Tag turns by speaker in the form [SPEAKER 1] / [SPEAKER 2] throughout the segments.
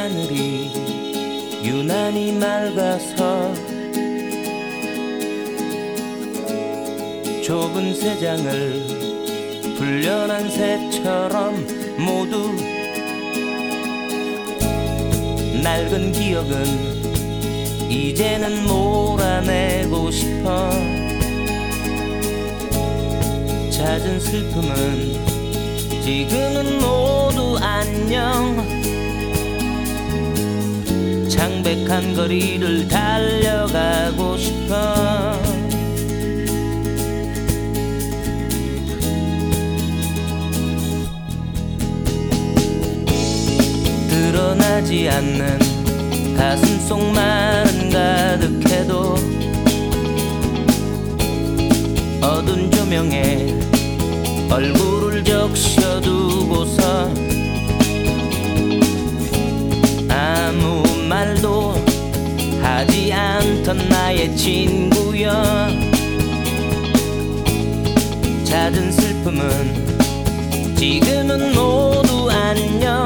[SPEAKER 1] 하늘이 유난히 맑아서 좁은 세상을 불련한 새처럼 모두 낡은 기억은 이제는 몰아내고 싶어. 잦은 슬픔은 지금은 모두 안녕. 창백한 거리를 달려가고 싶어. 드러나지 않는 가슴 속 말은 가득해도 어두운 조명에 얼굴을 적셔두고서 아무 말도 하지 않던 나의 친구여. 잦은 슬픔은 지금은 모두 안녕.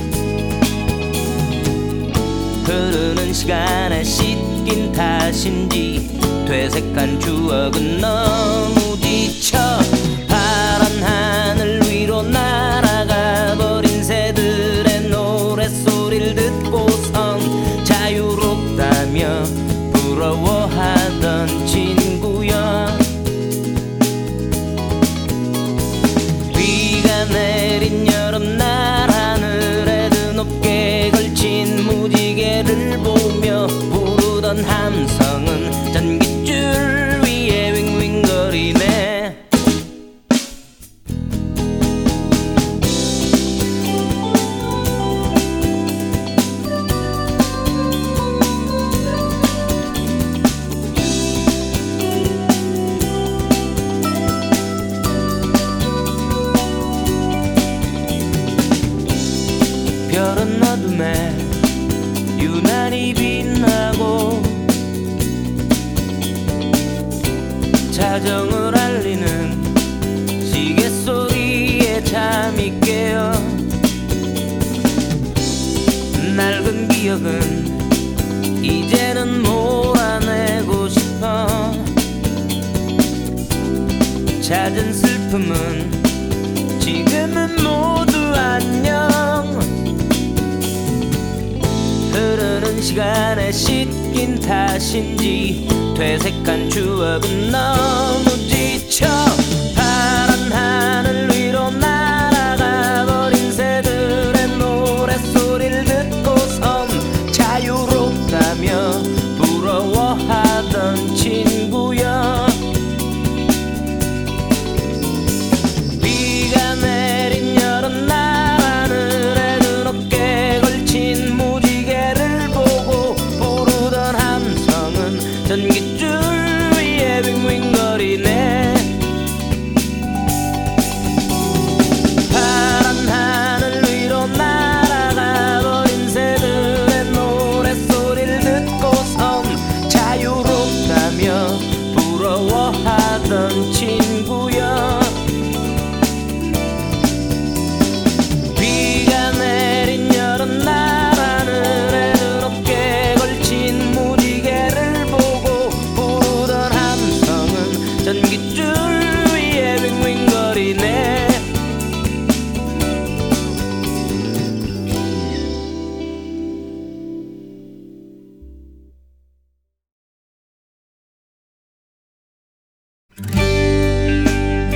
[SPEAKER 1] 흐르는 시간에 씻긴 탓인지 퇴색한 추억은 너무 지쳐 파란 하늘 위로 날아가 버린 새들의 노랫소리를 듣고선 자유롭다며 부러워하던 친구여. 비가 내린 여름날 하늘에 드높게 걸친 무지개를 보며 부르던 함성은 전깃줄 위에 윙윙거리네. 별은 어둠에 유난히 빛나고 자정을 알리는 시계 소리에 잠이 깨어 낡은 기억은 이제는 몰아내고 싶어. 잦은 슬픔은 지금은 모두 안녕. 흐르는 시간에 씻긴 탓인지 퇴색한 추억은 너무 지쳐